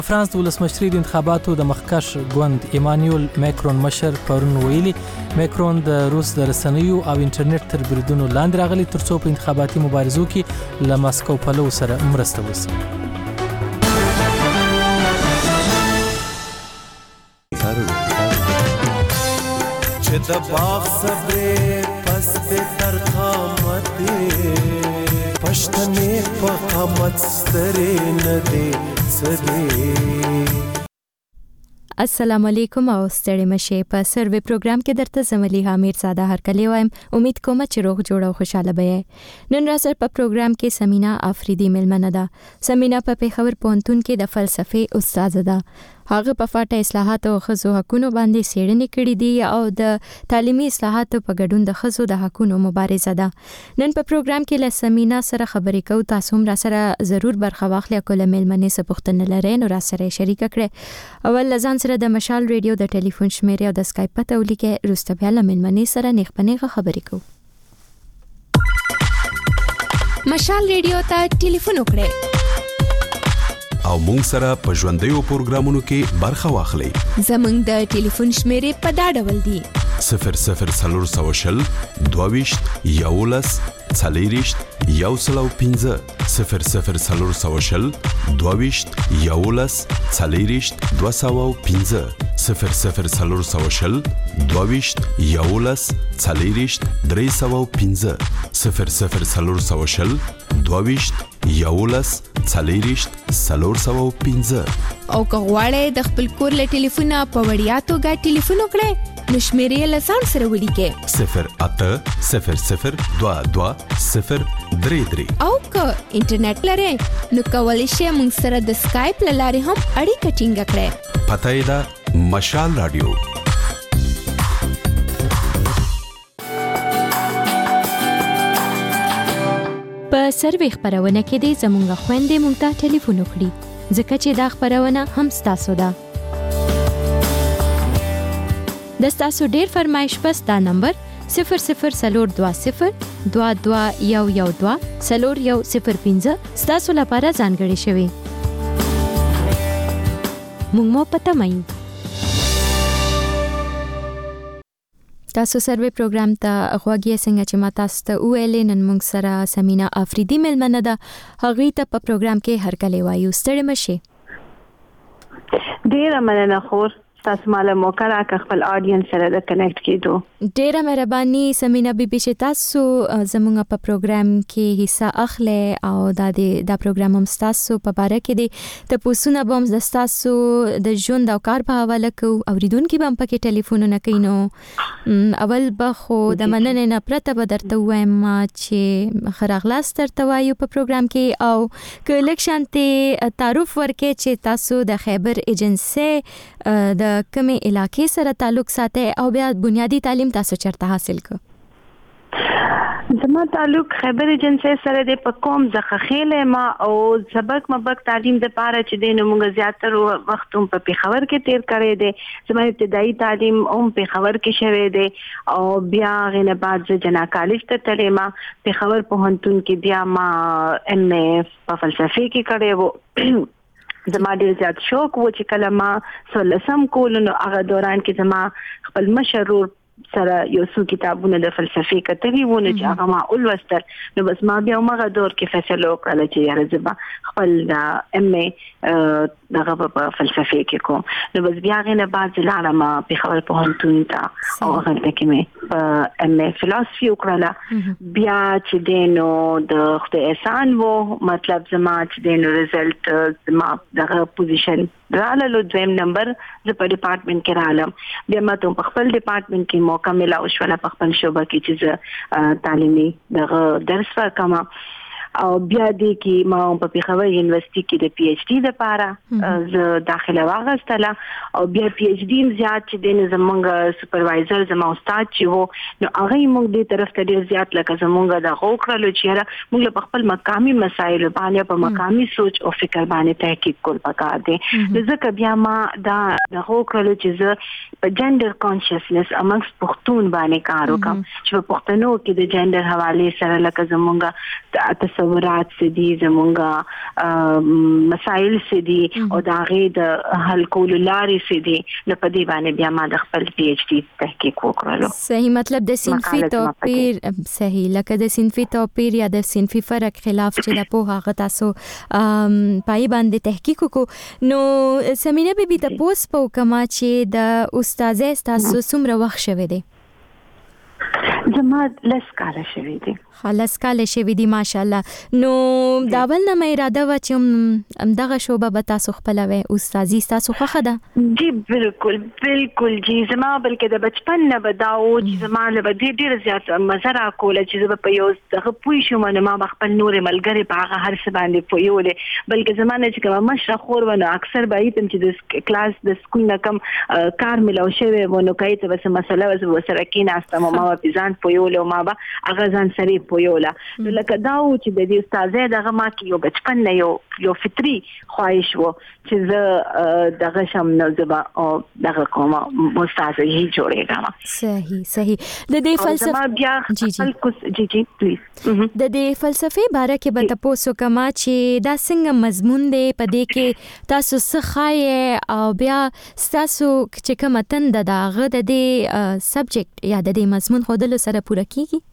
فرانس د ولسمشري د انتخاباتو د مخکښ ګوند ایمانوئل ماکرون مشر پرون ویلي ماکرون د روس د رسنیو او انټرنیټ تر بریدونو لاندې راغلی ترڅو په انتخاباتي مبارزو کې له ماسکو پلو سره مرسته وشي. چې د باغ صبرې پس به تر قامتې پښتنې په قامت سترې نه دې څه. السلام علیکم او ستړي مشه. په سروې پروګرام کې درته زملي حامد ساده هر کلی وایم. امید کوم چې روغ جوړ او خوشاله به. نن را سره په پروګرام کې سمینا افریدی ملمنه ده. سمینا په پیښور پوهنتون کې د فلسفې استاد ده. هغه په فاټه اصلاحات او ښځو حقوقو باندې څېړنې کړې دي او د تعلیمي اصلاحاتو په ګډون د ښځو د حقوقو مبارزه ده. نن په پروګرام کې له سمینا سره خبرې کوو. تاسو هم را سره ضرور برخه واخلئ. کوله ملمنې څه پوښتنه لرئ نو را سره شریک کړئ. اول لزان سره د مشال ریډیو د ټلیفون شمیره او د اسکایپ پته ولیکئ. روسته بیا له ملمنې سره نیغ پنیغه خبرې کوو. مشال ریډیو ته ټلیفون وکړئ او مونږ سره په ژوندیو پروګرامونو کې برخه واخلئ. زمونږ د ټلیفون شمیرې په دا ډول دي: 0040 22 11 40 105 0040 22 11 40 205 0040 22 11 40 305 0040 22 11 40 305. او که غواړئ د خپل کور له ټلیفونه په وړیا توګه ټلیفون وکړئ نو شمیرې له ځان سره ولیکئ 0800 22 033. او که انټرنیټ لرئ نو کولی شئ موږ سره د اسکایپ له لارې هم اړیکه ټینګه کړئ. پته یې ده مشال رادیو. په سروې خبرونه کې دې زموږ خويندې مونږ ته ټلیفون وکړي ځکه چې دا خبرونه هم ستاسو ده. د ستاسو ډیر فرمایش پس دا نمبر 0020 22 112 0105 ستاسو لپاره ځانګړی شوی. مونږ مو پته مایو. تاسو سروې پروګرام ته غوږی څنګه چې ما تاسو ته ویلې نن موږ سره سمینا افریدی ملمنه ده. هغه ته په پروګرام کې هر کله وایو ستړي مشه. ډیره مننه خور تاسو مال موقع راکړ خپل اډینس سره د کنیکټ کېدو. ډیره مهرباني سمینا بیبي چې تاسو زموږ په پروګرام کې حصہ اخلي او دا پروګرام هم تاسو په باره کې دي ته پوسونه بم د تاسو د ژوند او کار په حواله کو اوریدونکو بم پکې ټلیفونونه کینو. اول بخو د مننې نه پرته به درته وایم چې خراغلاس ترته وایو په پروګرام کې او کلیکشن ته تعارف ورکې چې تاسو د خیبر ایجنسی د کومه علاقې سره تعلق ساتي او بیا بنیادی تعلیم تاسو چرته حاصل کو؟ زما تعلق خیبر ایجنسی سره د پکوم ځخه خېله ما او سبق مبک تعلیم د پاره چې د موږ زیاتره وخت هم په پیښور کې تیر کړی دی. زما ابتدایي تعلیم هم پیښور کې شوی دی او بیا غنه بعد جنا کالج ته تللی ما پیښور پوهنتون کې بیا ما ام ا په فلسفه کې کړی وو. زما ډیر زیات شوق و چې کله ما سولسم کول نو هغه دوران کې زما خپل مشرور سره یو څو کتابونه د فلسفي کتبي ونه چې هغه ما ولوستل نو بس ما بیا موږ دور کې فیصله وکړه چې یاره زما خپل د ام ا دغه په فلسفي کې کوم نو بس بیا غنه بعد لاله ما په خبر پوهنتون ته او هغه کې مې په ام ا فلسفي وکړه بیا چې دینو د خپل احسان وو مطلب زما چې دینو رزلټ زما دغه پوزیشن رااله دویم نمبر ز په ډپارټمنټ کې رالم بیا ما ته په خپل ډپارټمنټ کې موقع ملا او شوله په خپل شوبه کې چې تعلیمي دغه درس ورکما او بیا دې کې ما په پیښور یونیورسيټي کې د پی ایچ ډي لپاره ز داخله واغستله او بیا پی ایچ ډي زیات چې د زمونږ سپروایزر زما استاد چې وو نو هغه موږ دې طرف ته ډیر زیات لکه زمونږ د غوکړلو چې موږ په خپل مقامي مسایل باندې په مقامي سوچ او فکر باندې تحقیق کول پکار دي. ځکه بیا ما دا د غوکړلو چې په جندر کانشسنس امنګس پښتون باندې کار وکم چې په پښتنو کې د جندر حواله سره لکه زمونږ تصورات سدي زمونږه مسائل سدي او دا غي د حل کول لارې سدي نو په دې باندې بیا ما د خپل پی ایچ ډی تحقیق وکړلو. صحیح، مطلب د صنفي توپیر صحیح لکه د صنفي توپیر یا د صنفي فرق خلاف چې د پوهه غ تاسو پای باندې تحقیق وکړو. نو سمینا بیبي د پوس په کما چې د استاد تاسو څومره وخت شوه دی؟ زما لس کاله شوي دي. خلاص کاله شوي دي ماشاءالله. نو دا ول نه مې اراده و چې دغه شوبه به تاسو خپلوي استادي تاسو خوخه ده؟ جی بالکل جی زما بلکې د بچپن نه بداو چې زما له بدې ډیر زیات مزه را کوله چې زه په یو دغه پوي شوم نه ما خپل نور ملګری په هغه هر څه باندې پویولې بلکې زما نه چې کوم مشره خور ونه اکثر به ایتم چې د کلاس د سکول نه کم کار ملو شوی ونه کوي ته بس مسله وسره کې ناستم ما په ځان پویول او ما به هغه ځان سره پویولا. نو لکه دا و چې د دې استاد دغه ما کې یو بچپن نه یو فطري خواهش وو چې زه دغه شم نو زبا او دغه کومه استاد یې جوړېږم. صحیح د دې فلسفه بیا جی پلیز د دې فلسفي باره کې به تاسو کما چې دا څنګه مضمون دی په دې کې تاسو څه خای او بیا تاسو چې کوم تند دغه د دې سبجیکټ یا د دې مضمون خودلو سره پوره کیږي؟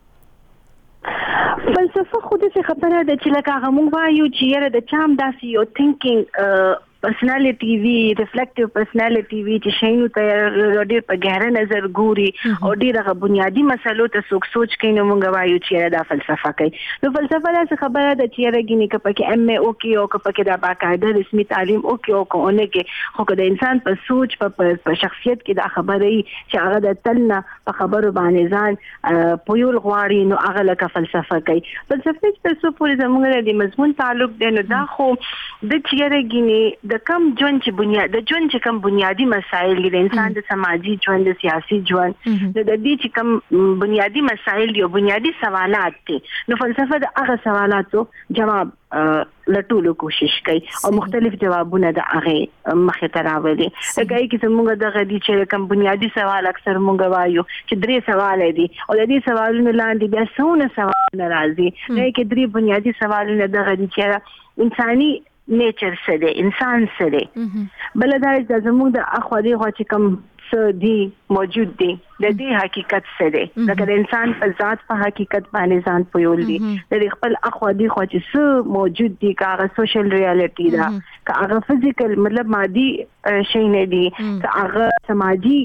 فلسفه خو دې خبره ده چې لکه هغه مونږ وایو چې یاره د چام داسې یو تھینکینګ پرسنالټي وی ریفلیکټیو پرسنالټي وی چې شینو ته ډېر په ګهره نظر ګوري او ډېر بنیادی مسلو ته سوچ کوي نو مونږ وایو چې دا فلسفه کوي. نو فلسفه دا خبره ده چې راګینه کپکه ام او کې او کپکه دا باقاعده رسمي تعلیم او کې او کوونه کې خو د انسان په سوچ په شخصیت کې دا خبره چې هغه د تلنه په خبرو باندې ځان پویول غواړي نو هغه لکه فلسفه کوي. فلسفه چې څه پورې زموږ د مضمون تعلق دی نو دا خو د چیرګینه د کم ژوند چې کم بنیادی مسائل دي د انسان د سماجی ژوند د سیاسي ژوند د دې چې کم بنیادی مسائل دي او بنیادی سوالات دي نو فلسفه د هغه سوالاتو جواب لټولو کوشش کوي او مختلف جوابونه د هغه مخه ته راوړي. هغه کې زموږ د غدي چې کم بنیادی سوال اکثر مونږ وایو چې درې سوال دي او د دې سوالونو لاندې بیا څونه سوال راځي نه کې درې بنیادی سوالونه د غدي چې انساني نیچر سره انسان سره بل دا زموږ د اخوادي خو چې کم څه دي موجود دي د دې حقیقت سره د انسان په ذات په حقیقت باندې ځان پویول دي د خپل اخوادي خو چې څه موجود دي کاغه سوشل ریالټي دا کاغه فزیکل مطلب مادي شي نه دي کاغه سماجی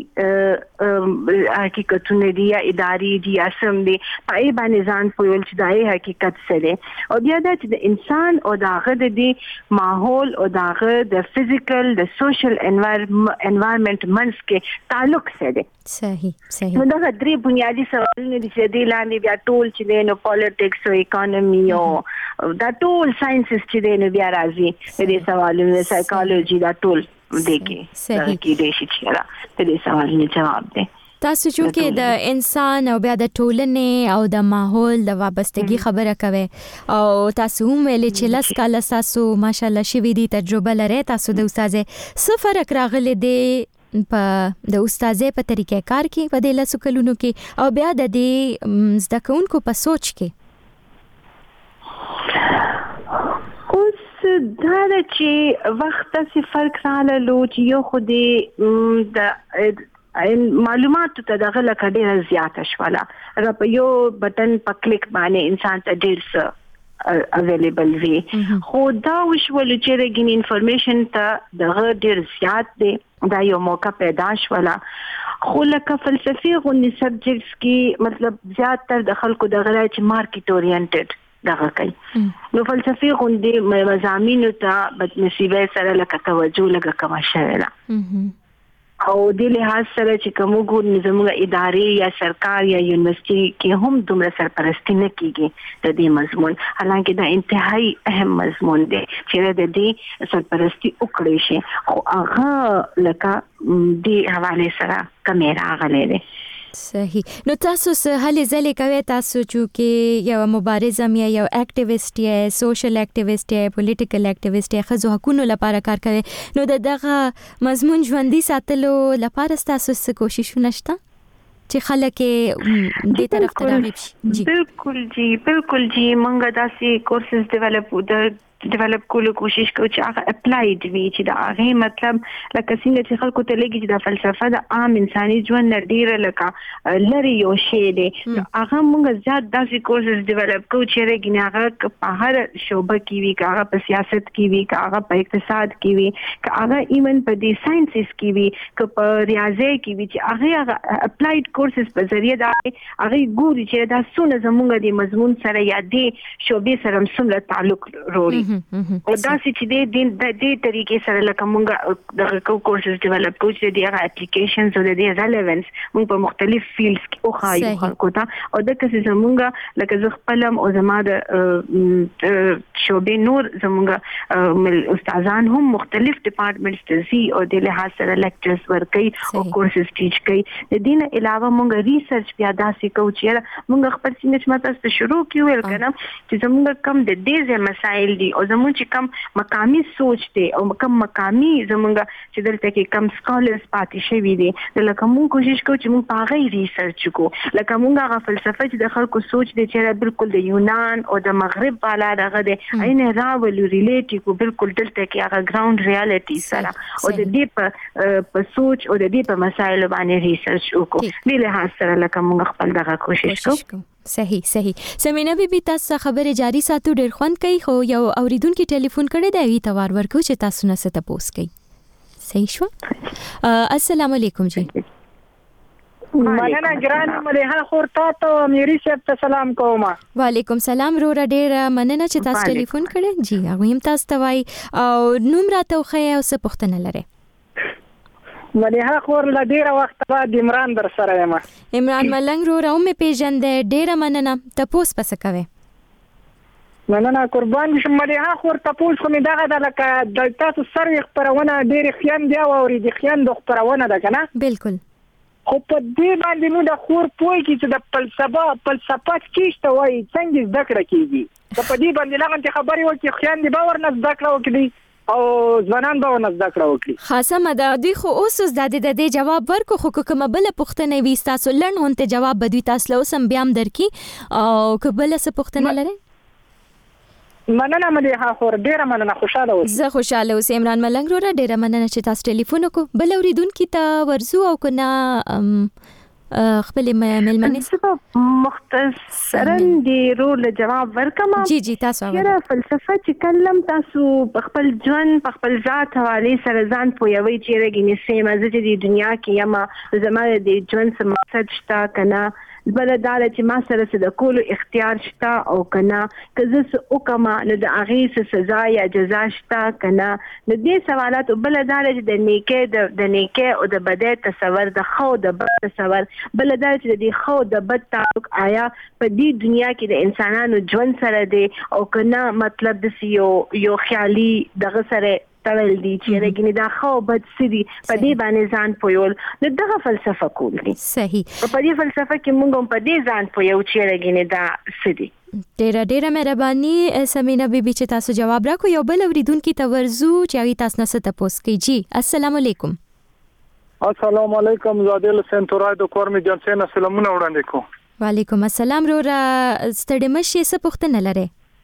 حقیقتونه دي یا اداري دي یا سم دي پای باندې ځان پویول چې دای حقیقت سره او بیا د انسان او داغه د دې ماحول او داغه د فزیکل د سوشل انوایرنمنت منس کې تعلق سره. صحیح نو دا درې بنیادی سوالونه دي چې د لاندې بیا ټول چې نو پالیټکس او اکانومي او دا ټول ساينسز چې نو بیا راځي د دې سوالونو سایکالوجي دا ټول دګي کې د شي چې را د دې سوالونو جواب دی. تاسو چې د انسان او بیا د ټولنې او د ماحول د وابستګي خبره کوي او تاسو هم ویلي چې لاس کاله تاسو ماشاءالله شوي دي تجربه لري تاسو د استاد څه فرق راغلی دی په د استاد په طریقې کار کې په د لاسو کلونو کې او بیا د دې زده کوونکو په سوچ کې؟ اوس دا چې وخت څه فرق راغلو چې یو خو د معلوماتو ته دغه لکه ډیره زیاته شواله هغه په یو بٹن په کلیک باندې انسان ته ډیر څه اویلیبل وي خو دا وشول چې رګین انفارمیشن ته دغه ډیر زیات دی دا یو موقع پیدا شواله خو لکه فلسفي غونې سبجیکټس کې مطلب زیات تر د خلکو دغه چې مارکیټ اورینټډ دغه کوي نو فلسفي غونې مضامینو ته بدنصیبه سره لکه توجه لګه کما شوه او د لحاظ سره چې کوم ګور نظامي ادارې یا سرکار یا یونیورسيټي کې هم دومره سرپرستی نه کیږي د دې مضمون حالانکه دا انتهایی اهم مضمون دی چې د دې سرپرستی وکړي شي خو هغه لکه د حواله سره کمیرا غلې صحیح. نو تاسو سه هلي ځلې کوي تاسو چې یو مبارز یا یو اکټیویسټ یا سوشل اکټیویسټ یا پولیټیکل اکټیویسټ یا خزو حقوقو لپاره کار کوي نو دغه مضمون ژوندۍ ساتلو لپاره تاسو څه کوشش نشته؟ چې خلک دې طرف ته راغب شي؟ جی بالکل جی موږ داسې کورسز ډیولپ کولو کوشش کوو چې هغه اپلایډ وي، چې دا هغه مطلب لکه څنګه چې خلکو ته لګي چې دا فلسفه د عام انساني ژوند نه ډیره لکه لري یو شی دی، هغه موږ زیات داسې کورسز ډیولپ کوو چې رګنه هغه په هر شوبه کې وي، هغه په سیاست کې وي، هغه په اقتصاد کې وي، هغه ایون په دې ساينسز کې وي، که په ریاضي کې وي، چې هغه اپلایډ کورسز په ذریعہ دا هغه ګوري چې دا څونه زموږ د مضمون سره یا د شوبې سره سره تعلق لري. او دا چې د دې طریقې سره لکه موږ د کورسز ډیولپ کوو چې د هغه اپلیکیشنز او د ریلیونس موږ په مختلف فیلډز کې او خایو خلکو ته، او د کسې زموږ لکه زه خپلم او زما د شوبې نور زموږ استادان هم مختلف ډپارټمنټس ته ځي او د لحاظ سره لیکچرز ورکوي او کورسز ټیچ کوي. د دې نه علاوه موږ ریسرچ بیا داسې کوو چې موږ خپل څنګه ماته ته شروع کیو ویل کنه چې زموږ کم د دې مسایل دي او زموږ چې کم مقامی سوچ دی او کم مقامی زموږ چې دلته کې کم سکالرز پاتې شوي دي، لکه موږ کوشش کوو چې موږ په هغه ریسرچ کوو، لکه موږ هغه فلسفه چې د خلکو سوچ دی چې بالکل د یونان او د مغرب بالا دغه دی عین راولو ریلیټ کو بالکل دلته کې هغه ګراوند ریالټي سره او د دې په سوچ او د دې په مسایل باندې ریسرچ وکړو. دې له سره لکه موږ خپل دغه کوشش کوو. صحیح. سمینا بیبي تاسو خبره جاری ساتو، ډېر خوند کوي، خو یو اوریدونکو ټلیفون کړی دی، وی توار ورکو چې تاسو نه څه تاسو کوي. صحیح شو. السلام علیکم جی. مننه ګرانه مليحه خور ته میری صاحب ته سلام کوم. وعلیکم سلام رورا، ډېر مننه چې تاسو ټلیفون کړی. جی هغه هم تاسو ته وای او نوم راته خو او څه پوښتنه لري؟ مليحه خور له ډیره وخت بعد عمران در سره یم. عمران ملنګ رورا مې پیژندې، ډیره مننه. تاسو پس کوي؟ مننه قربان شم مليحه خور. تاسو خو مې دغه د لکه د تاسو سره خبرونه ډیره خیان دی او د خیان د خبرونه ده کنه؟ بالکل. خو په دې باندې نو د خور پوي کې چې د فلسفه کیشته وای څنګه ذکر کیږي، په دې باندې لغه خبري وکي خیان دی باور نه ذکر وکړي او ځوانان به ونه ذکر وکړي. خاصه مده دوی خو اوس د دې جواب ورکو، خو کومه بل پوښتنه وي تاسو لړن هونته جواب بدوي تاسو له سم بیا هم درکې او قبل څه پوښتنه لري؟ مننه مليحه خور، ډیره مننه. خوشاله اوسئ. زه خوشاله اوسم. عمران ملنګ رورا ډیره مننه چې تاسو ټلیفون وکړو. بل اوریدونکو ته ورزو او کنه خپل ملمنې مختصرا دی رول جواب ورکم. جی تاسو دا فلسفه چې کلم تاسو په خپل ژوند په خپل ذات حواله سره ځان پویوي چې رګینې سیمه چې د دنیا کې یم زموږ د ژوند څه مقصد شته کنه، بلدار چې ما سره څه د کولو اختیار شته او کنه، که زه څه وکما نو د هغه څه سزا یا جزا شته کنه. نو دې سوالات بلدار چې د نیکه او د بدی تصور، د خو د بد تصور، بلدار چې د خو د بد تعلق آیا په دې دنیا کې د انسانانو ژوند سره دی او کنه مطلب د یو خیالي دغه سره تړل دي چې رګنی دا خو بد سړي په دې باندې ځان پویول نو دغه فلسفه کول دي. صحیح. په دې فلسفه کې موږ په دې ځان پویو چې رګنی دا سړي. ډیره مهرباني سمینا بیبي چې تاسو جواب راکو. یو بل اوریدونکو ته ورزو چې تاسو نه ست پوس کوي. جی السلام علیکم. السلام علیکم. زادل سنتورای د کورمي جنسه نه سلامونه وړاندې کوم. وعلیکم السلام. رورا ستړي مشي څه پوښتنه لري؟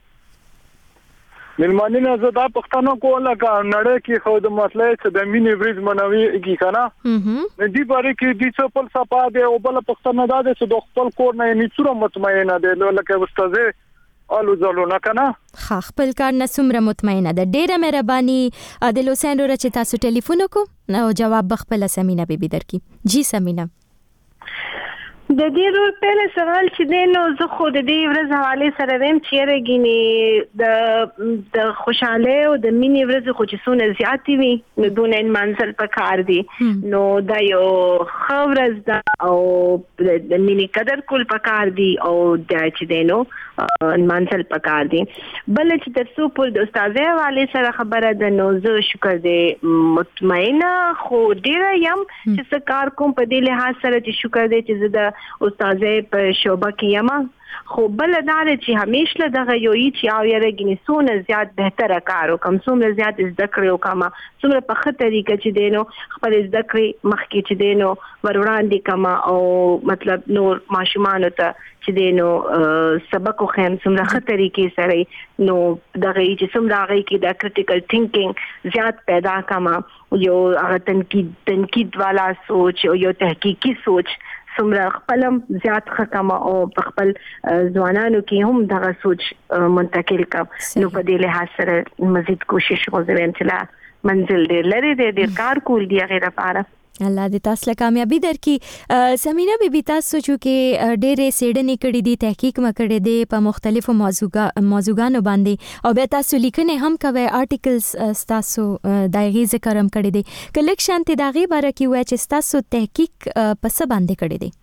ملمانینه زه دا پښتنو کوله کا نړۍ کې خو د مسلې چې د مینې ورځ منوي کی کنه نه دی باره کې د څه فلسفه ده او بل پښتنه ده چې د خپل کور نه نیڅوره مطمئنه ده لکه استاذه الو زلو نه کنه خپل کار نه سمره مطمئنه ده. ډیره مهرباني عادل حسین رورا چې تاسو ټلیفون وکړو او جواب بخپل سمینا بیبي درکې. جی سمینا. د دې رول په سوال چې دینو زه خو د دې ورځ حواله سره ویم چې رګینی د خوشاله او د مینې ورځ خو چې سونه زیاتی وي نو دونه منزل پکار دي نو دا یو خبرز دا او د مینې قدر کول پکار دي او د چې دینو منزل پکار دي. بل چې تاسو په د استاد حواله سره خبره ده نو زه شکر دې مطمئنه خو ډیره یم چې څه کار کوم په دې لحاظ سره چې شکر دې چې زه استادې په شوبه کې یم خو بل دا چې همیشه دغه یو چې او یره ګنسونه زیات بهتره کار وکم څومره زیات زده کړې وکم څومره په ښه طریقه چې دینو خپل زده کړې مخکې چې دینو ور وړاندې کما او مطلب نور ماشومان ته چې دینو سبق خو هم څومره ښه طریقې سره نو دغه چې څومره هغه کې د کریټیکل تھینکینګ زیات پیدا کما یو هغه تنقید والا سوچ او یو تحقیقي سوچ څومره خپلم زیات خکمه او په خپل ځوانانو کې هم دغه سوچ منتقل کړ نو په دې لحاظ سره مزید کوشش وکړم چې لا منزل ډېر لري د کار کول دی غیر لپاره الله دې تاسو له کامیابی درکړي سمینا بیبي تاسو چې ډېرې سیډنې کړې دي تحقیق مکړې دي په مختلفو موضوعګانو باندې او بیا تاسو لیکنې هم کوي آرټیکلز تاسو دغه ذکر هم کړی دي کلیکشن ته دغه باره کې وای چې تاسو تحقیق په څه باندې کړی دي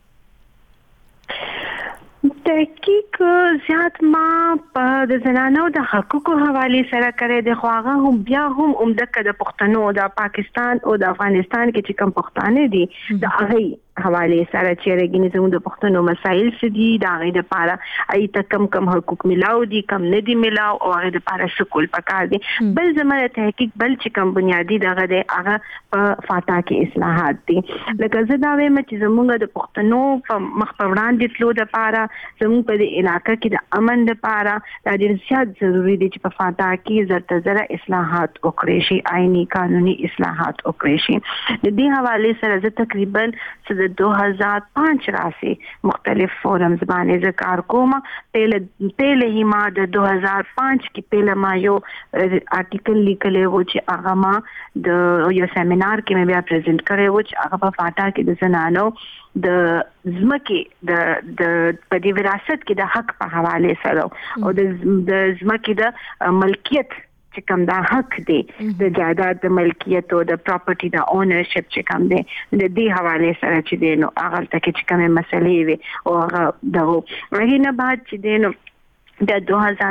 تحقیق زیات ما په د زنانو د حقوقو حواله سره کړی دی خو هغه هم بیا هم عمدک د پښتنو د پاکستان او د افغانستان کې چې کوم پښتانه دي د هغه حواله سره چې رګینې زموږ د پښتنو مسایل سدي دا غي د پاره ای ته کم حقوق ملاو دي کم نه دي ملاو او هغه د پاره سکول پکار دي بل زموږ تحقیق بل چې کم بنیادی دغه د هغه په فاتا کې اصلاحات دي لکه زه دا وایم چې زموږ د پښتنو په مخ په وړاندې تلو د پاره زموږ په علاقې کې د امن د پاره دا ډېر زیات ضروری دي چې په فاتا کې زرتزره اصلاحات وکړي شي آئینی قانوني اصلاحات وکړي شي د دې حواله سره زه تقریبا 2005 راسي مختلف فورمز باندې ذکر کوم پہله هی ما د 2005 کې پہله ما یو آرټیکل لیکلی و چې هغه ما د یو سیمینار کې مې بیا پریزنټ کړی و چې هغه په فاتا کې د زنانو د زمکه د په دې وراثت کې د حق په حواله سره او د زمکه د ملکیت چې کوم دا حق دی د جایداد د ملکیت او د پراپرټي د اونرشپ چې کوم دی د دې حواله سره چې دی نو هغه ته چې کومه مسلې وي او هغه دغه نه بعد چې دی نو د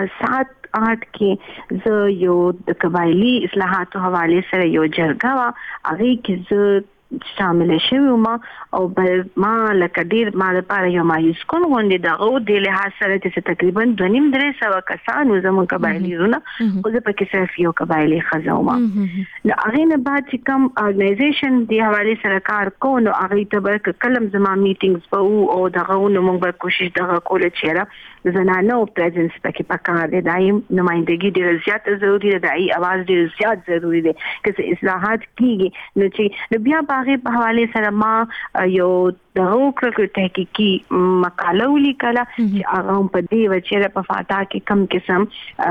2007-8 کې زه یو د قبایلی اصلاحاتو حواله سره یو جرګه وا هغه کې زه شامل شوم ما او ما لکه ډیر ما لپاره یو مایوس کوم غونډه دغه د لحاظ سره چې تقریبا 2.5-3 کسانو زموږ قبایلی رونه او زه پکې صرف یو قبایلی خزومه نو هغه نه بعد چې کوم ارګنایزیشن دی حواله سره کار کوو نو هغه ته به کلم زما میټینګز په او دغه نو موږ به کوشش دغه کول چې زنانو پریزنس پکې پکار دی دایم نمائندګي ډیر زیات ضروری دی دای आवाज ډیر زیات ضروری دی چې اصلاحات کیږي نو چې بیا هغه په حواله سره ما یو د حقوقو تحقیقي مقاله ولیکله چې هغه په دې وجه په فاتا کې کم قسم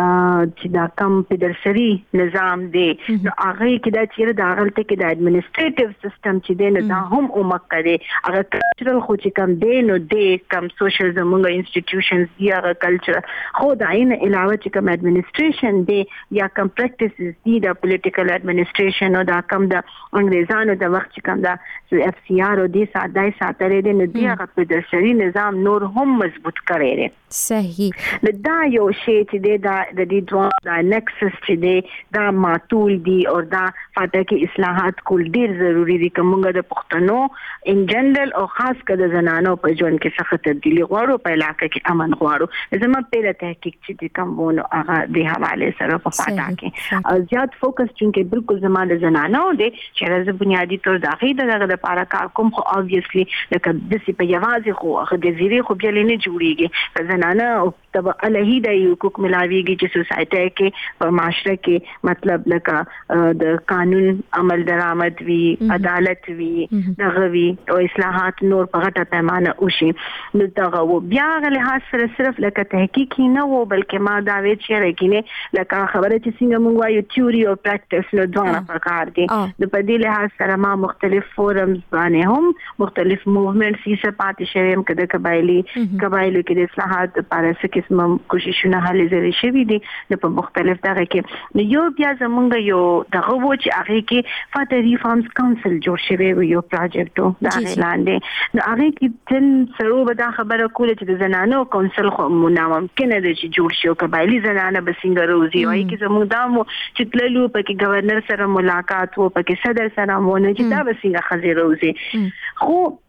چې دا کم پیدرسري نظام دی نو هغه کې دا چې د هغه کې د اډمنستریټیو سیستم چې دی نو دا هم اومکره هغه کلچرل خو چې کم دی نو د کم سوشل زموږ انسټیټیوشنز دی هغه کلچر خو دا نه علاوه چې کم اډمنستریشن دی یا کم پریکټیسز دی د پولیټیکل اډمنستریشن او دا کم د انګریزانو د وخت چې کم دا اف سی آر او دې ساده ساتره دي نو دی هغه په درسري نظام نور هم مضبوط کړي دي صحیح نو دا یو شی چې دی د دې دوه د نکسس چې دی دا معطول دي او دا فاته کې اصلاحات کول ډیر ضروری دي کومه د پښتنو ان جنرال او خاص کر د زنانو په ژوند کې سخت تبدیلی غواړو په علاقې کې امن غواړو زما په تحقیق چې د کومونو هغه د حواله سره په فاته کې زیات فوکس چې بالکل زما د زنانو دي چې د بنیادی تور داخلي دغه لپاره کار کوم خو obviously لکه د سی په یوازې خو هغه د زیری خو بیا نه جوړیږي زنانه او تبع الهیده حقوق ملاویږي چې سوسایټي کې په معاشره کې مطلب لکه د قانون عمل درآمد وی عدالت وی دغه وی او اصلاحات نور په غټه پیمانه وشي نو دغه و بیا غل حاصل صرف لکه تحقیق نه و بلکې ما دا وی چې راګینه لکه خبره چې څنګه مونږ وایو تیوري او پریکټیس نو دوه پکار دي د په دې لحاظ سره ما مختلف فورمز باندې هم مختلف موومېنټس یې سپاتې شوم کده قبایلی کې د اصلاحات لپاره څه قسم کوششونه هلي ځري شوي دي په مختلف دغه کې نو یو بیا زمونږ یو دغه و چې هغه کې فاته ریفارمز کونسل جوړ شوی یو پروجیکټ دا اعلان دی نو هغه کې تل سره به دا خبره کوله چې د زنانو کونسل خو ممکن ده چې جوړ شي او قبایلی زنانه به څنګه روزي وایي چې زموږ دامو چې تللو پکې گورنر سره ملاقات وو پکې صدر سره مونږ چې دا به څنګه خزي روزي خو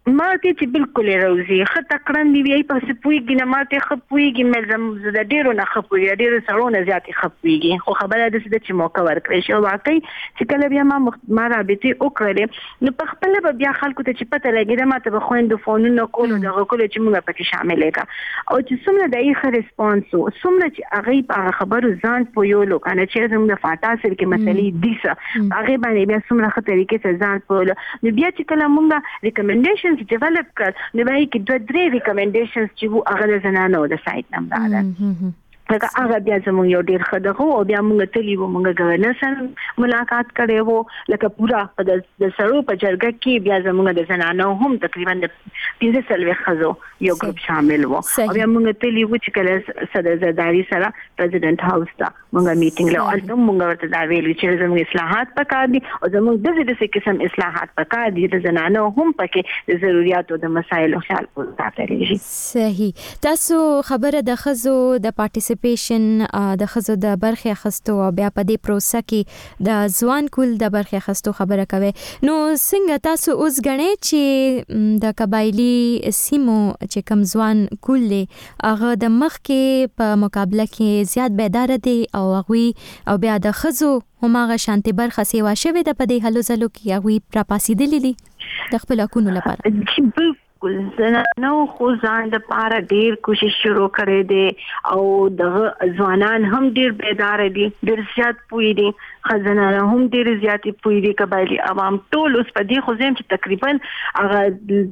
ماته چې بالکل روزي خطه کړن دی وی په سپويږي نه ماته خپويږي مې د ډیرو نه خپويږي ډیرو سړو نه زیاتې خپويږي خو خبره ده چې موقع ورکړې شو واقعي چې کله بیا ما رابطه وکړې نو په خپل بیا خلکو ته چې پته لګیږي ماته به خويندو فونونو کولو دغه کولو چې موږ پکې شاملې کا او چې څومره د یې ریسپانس او څومره چې هغه په خبرو ځان پویولو کنه چې زموږ د فاتاسر کې مسلې دي څه هغه باندې بیا څومره خطرې کې ځان پویولو نو بیا چې کله موږ ریکمنډیشن develop کړ نو به کې 2-3 recommendations چې وو هغه د زنانو د سایت نمبر ده لکه هغه بیا زموږ یو ډیر خدغه او بیا موږ تلی وو موږ گورنر سره ملاقات کړې وو لکه پورا د سړو په جرګه کې بیا زموږ د زنانو هم تقریبا د 15 خزو یو ګروپ شامل وو او بیا موږ تلی وو چې کله صدر زرداری سره پریزیدنت هاوس ته موږ میټینګ له اصل موږ ورته دا ویلو چې زموږ اصلاحات پکار دي او زموږ د دې قسم اصلاحات پکار دي د زنانو هم پکې د ضرورت او د مسایلو خیال ساتل شي. صحیح. تاسو خبره د خزو د پارټیسیپیشن د خزو د برخه اخستو او بیا په دې پروسه کې د ځوان کول د برخه اخستو خبره کوي نو څنګه تاسو اوس غنئ چې د قبایلی سیمو چې کم ځوان کول هغه د مخ کې په مقابله کې زیات بیدار دي او هغه او بیا د خزو هماغه شانتي برخه سیوا شوه د په دې هلو ځلو کې هغه پراپاسیدلې دي د خپل حقوقو لپاره زنانو خو ځان د پاره ډیر کوشش شروع کړي دي او د ځوانان هم ډیر بیدار دي ډیر زیات پوي دي خزانه هم ډیر زیات پوي دي قبایلی عوام ټول اوس په دې خو زم چې تقریبا هغه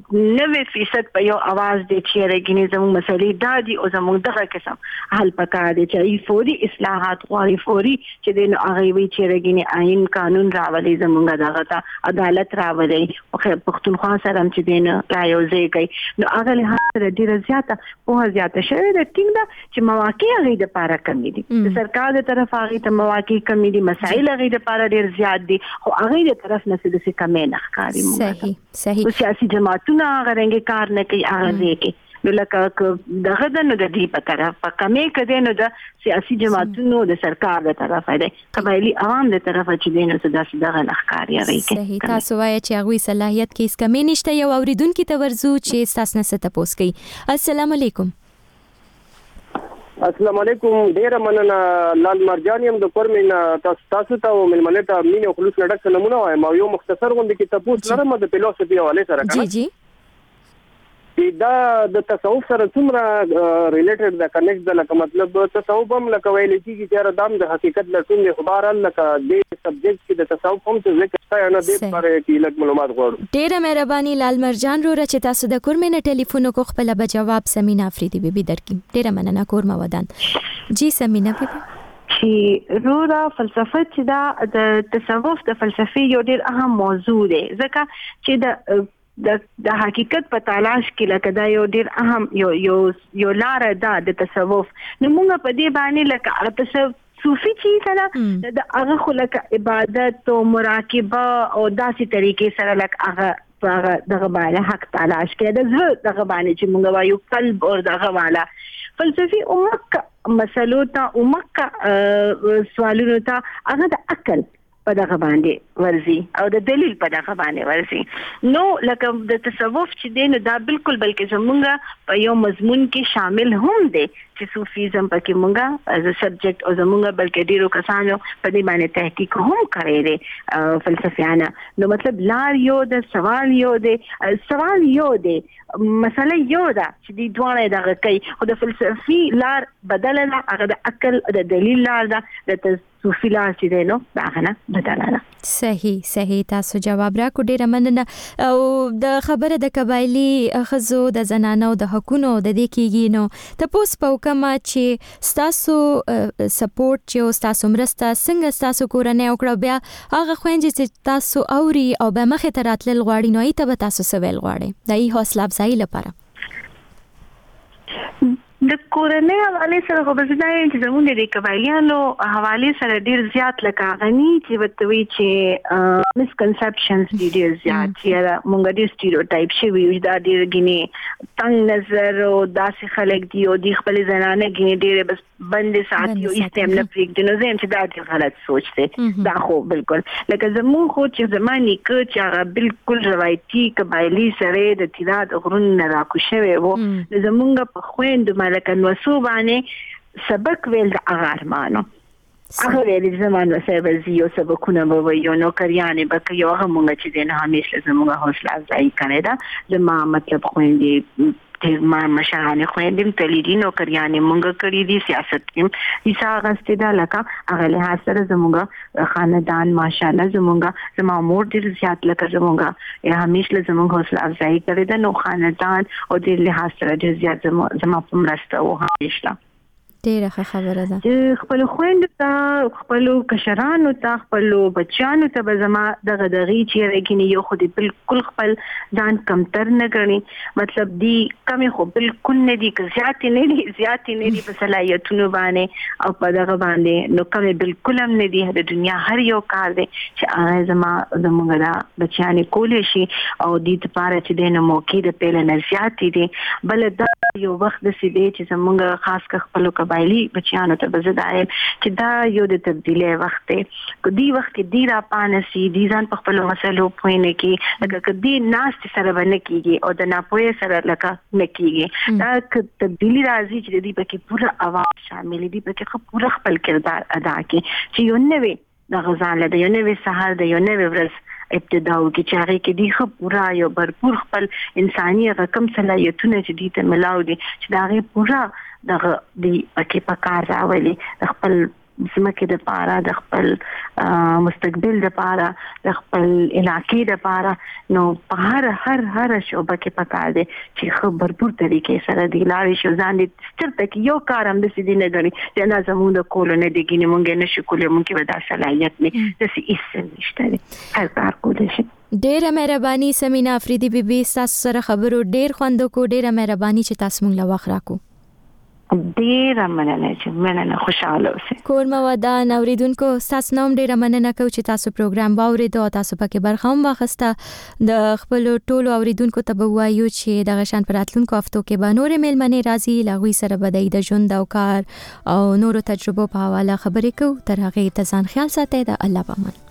90% په یو आवाज دي چې رګینې زموږ مسلې دادي او زموږ دغه قسم حل پکار دي چې فوري اصلاحات غواړي فوري چې د هغه وی چې رګینې آئین قانون راولي زموږ دغه ته عدالت راولي او پښتونخوا سره چې دین رايوځي کوي نو هغه له سره ډیره زیاته په زیاته شوی د ټینګ دا چې مواقع هغه د پاره کمی دي د سرکار د طرف هغه ته مواقع کمی دي مسایل هغه د پاره ډیر زیات دي خو هغه د طرف نه څه کمې نه ښکاري صحیح صحیح سیاسي جماعتونه هغه رنګ کار نه کوي هغه کې نو لکه دغه د نو د دې په طرف په کمې کده نو د سیاسي جماعتونو د سرکار د طرف دی قبایلی عوام د طرف چې دینو څه دغه نخکاری هغه کې صحیح. تاسو وایي چې هغه صلاحیت کې اس کمې نشته یو اوریدونکو ته ورزو چې تاسو نه ست پوس کوي. السلام علیکم. السلام علیکم. ډیر مننه لال مرجانیم د پرمن تاسو ته ملمنه ته مين خلوص لړک نمونه وایم او یو مختصر غونډه کې تاسو لرم د فلسفي حواله سره جی جی دا د تصوف سره څومره ریلیټډ د کنیکټ د لکه مطلب تصوف هم لکه ویل کیږي چې دام د حقیقت لټون له خبر لکه د سبجیکټ کې د تصوف هم څه ذکر نه دی پر کې لږ معلومات غواړم. ډیره مهرباني لال مرجان رو چې تاسو د کورمنه ټلیفون کو خپل به جواب سمینا افریدی بیبي درکې ډیره مننه کورما ودان. جی سمینا بیبي چې رورا فلسفه چې دا د تصوف د فلسفي یو ډیر اهم موضوع دی ځکه چې د حقیقت په تلاش کې لکه دا یو ډیر اهم یو لار ده د تصوف نو موږ په دې باندې لکه تصوف صوفي چې سره د هغه خلک عبادت او مراقبه او داسې طریقې سره لکه هغه دغه باندې حق تلاش کې د زړه دغه باندې چې موږ وایو قلب او دغه والا فلسفي عمق مسلو ته عمق سوالونو ته هغه د عقل په دغه باندې ورزي او د دلیل په دغه باندې ورزي نو لکه د تصوف چې دین دا بالکل بلکې زمونږ په یو مضمون کې شامل هم دي چې صوفیزم پکې مونږه از سبجیکټ او زمونږ بلکې ډیرو کسانو په دې باندې تحقیق هم کړی دي فلسفیانه نو مطلب لار یو د سوال یو دی مسله یو ده چې د دوه دغه کوي خو د فلسفي لار بدل نه هغه د عقل د دلیل لار ده د صوفي لار چې دی نو دا غنه بدل نه. صحیح تاسو جواب راکو ډیره مننه او د خبره د قبایلی خزو د زنانو د حقونو د دې کېږي نو تاسو په کومه چې تاسو سپورټ چې تاسو مرسته څنګه تاسو کورنۍ او کړه بیا هغه خويندې چې تاسو اوري او به مخه تراتل غواړي نو ته به تاسو سوال غواړي د ای حوصله افزایی لپاره د کورنۍ حواله سره خو بس دا چې زموږ د قبایلیانو حواله سره ډیر زیات لکه غني چې وتوي چې مسکنسپشنز ډیر زیات چې مونږ ډیر سټیریوټایپ شوی یو دا ډیر غني تنگ نظر او داسې خلک دی او د خپل زنانه غني ډیر بس بند ساتي او استعمال نه پریږدي نو زم چې دا ډیر غلط سوچ دی دا خو بالکل لکه زموږ خو چې زماني کې چې هغه بالکل روایتي قبایلی سره د تیرات غرون نه راکوشوي وو زمونږ په خويند ملک نوسو باندې سبق ویل د اغارمانو هغه ویل زمانه سره زیو سبقونه به یو نو کریانه به یو هغه مونږ چې دنه همیشه زمونږ حوصله افزایی کړي دا زما مطلب خويندې ما مشرانه خويندم تلیدینو کریانه مونږ کړی دي سیاست کې ایسا غسته دا لکه هغه له سره زمونږ خاندان ماشاءالله زمونږ زما مور دې زیات لکه زمونږ همیشه زمونږ حوصله افزایی کړي دا نو خاندان او دې له سره دې زیات زما په مرسته او همیشه ډیره خبره ده چې خپل خويند ته خپل کشرانو ته خپل بچیانو ته به زما دغه چې راګینی یو خو دې بالکل خپل ځان کمتر نه غني مطلب دی کمی خو بالکل نه دی که زیات نه دی په صلاحیتونو باندې او په دغه باندې نو کمی بالکل هم نه دی د دنیا هر یو کار دی چې هغه زما زموږ دا بچیانې کولې شي او دې لپاره چې د موقع د پیل نه زیات دي بل دا یو وخت د سیدې چې زموږ خاص کا خپل قبایلی بچیانو ته بزدایم چې دا یو د تبدیلی وخت دی کدی وخت کې دی را پانسي دي ځان په خپل مسلو پوینه کې لکه کدی ناست سره باندې کیږي او د ناپوهه سره لکه نکیږي دا تبدیلی راځي چې دې په کې پوره اواز شامل دي په کې پوره خپل کردار ادا کوي چې یو نوې د غزان له یو نوې سهار د یو نوې ورځ ابتداو کې چې هغه کې دی خو پورا یو برپور خپل انساني رقم صلاحیتونه چې دي ته ملاو دي چې دا غي پورا دغه دی پکې پکار راولي خپل زمکه د پاره د خپل مستقبل د پاره د خپل علاقې د پاره نو په هر شوبه کې پکار دي چې خو برپور طریقې سره دی لارې شو ځان دې سترته کې یو کارم د سې نه غني چې نه زموږ د کولونه د ګینه مونږ نه شو کولای مونږ به دا صلاحیت نه د سې ایست نشته هر کار کولای شي ډیره مهرباني سمینا افریدی بیبي تاسو سره خبرو ډیر خوندو کو ډیره مهرباني چې تاسو مونږ لا وخت راکو ډیره مننه خوشاله اوسئ کورما ودان اوریدونکو تاسو نوم ډیره مننه کوم چې تاسو پروګرام واوریدو تاسو پکې برخه هم واخسته د خپل ټولو اوریدونکو ته وایو چې د غشان پراتلونکو هفتو کې به نور میلمنې راځي لاغوي سره بدای د ژوند او کار او نورو تجربو په حواله خبرې کوو تر هغه ته ځان خیال ساتئ د الله پامان